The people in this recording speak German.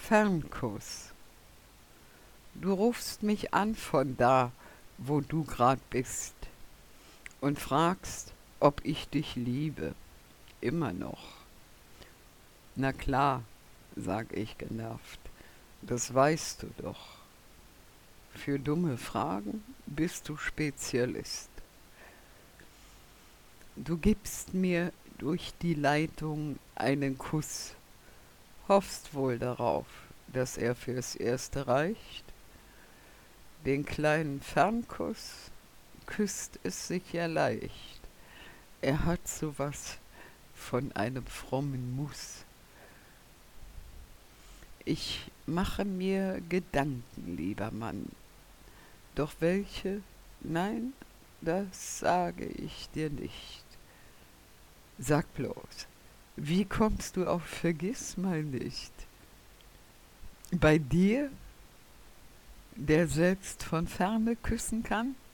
Fernkuss. Du rufst mich an von da, wo du grad bist, und fragst, ob ich dich liebe, immer noch. Na klar, sag ich genervt, das weißt du doch. Für dumme Fragen bist du Spezialist. Du gibst mir durch die Leitung einen Kuss, hoffst wohl darauf, dass er fürs Erste reicht. Den kleinen Fernkuss küsst es sich ja leicht. Er hat so was von einem frommen Muss. Ich mache mir Gedanken, lieber Mann. Doch welche? Nein, das sage ich dir nicht. Sag bloß, wie kommst du auf Vergissmeinnicht? Bei dir, der selbst von ferne küssen kann?